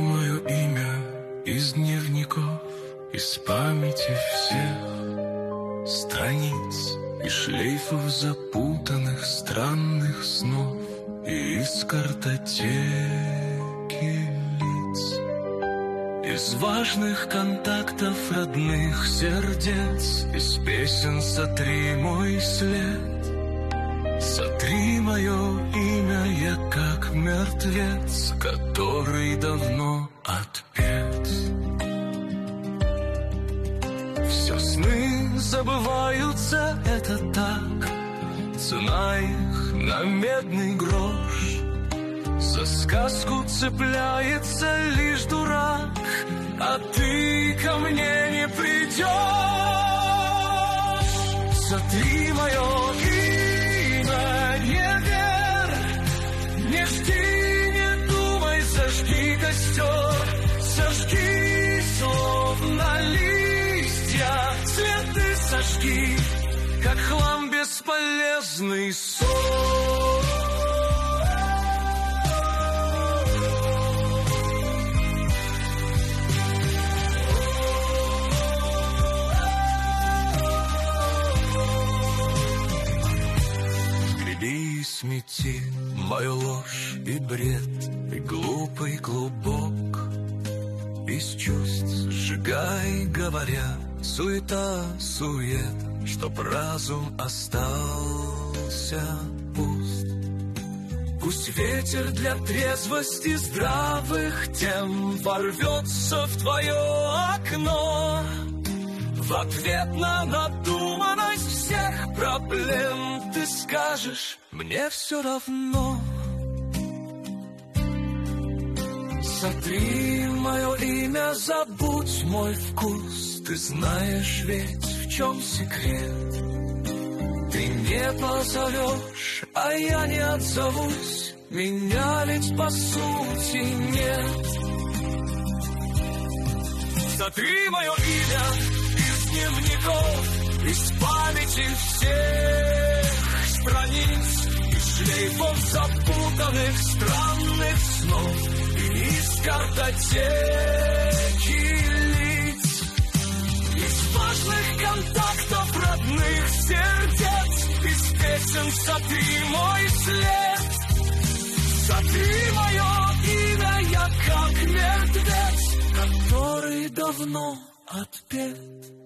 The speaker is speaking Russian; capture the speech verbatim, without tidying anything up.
мое имя из дневников, из памяти всех страниц и шлейфов запутанных странных снов, и из картотеки лиц, из важных контактов родных сердец, из песен сотри мой след. Сотри мое имя, я как мертвец, который давно отпет. Все сны забываются, это так, цена их на медный грош. За сказку цепляется лишь дурак, а ты ко мне не придешь. Сотри мое имя, не верь, не жди, не думай, зажги костер, сожги словно листья, цветы сожги, как хлам бесполезный сон. Смети мою ложь и бред, и глупый клубок из чувств сжигай, говоря, суета, сует, чтоб разум остался пуст. Пусть ветер для трезвости здравых тем ворвется в твое окно, в ответ на надуманность всех проблем ты скажешь: мне все равно. Сотри мое имя, забудь мой вкус, ты знаешь ведь, в чем секрет. Ты не позовешь, а я не отзовусь, меня ведь по сути нет. Сотри мое имя из дневников, из памяти всех страниц, из шлейфов запутанных странных снов, и из картотеки лиц, из важных контактов родных сердец, из песен сотри мой след. Сотри мое имя, я как мертвец, который давно отпет.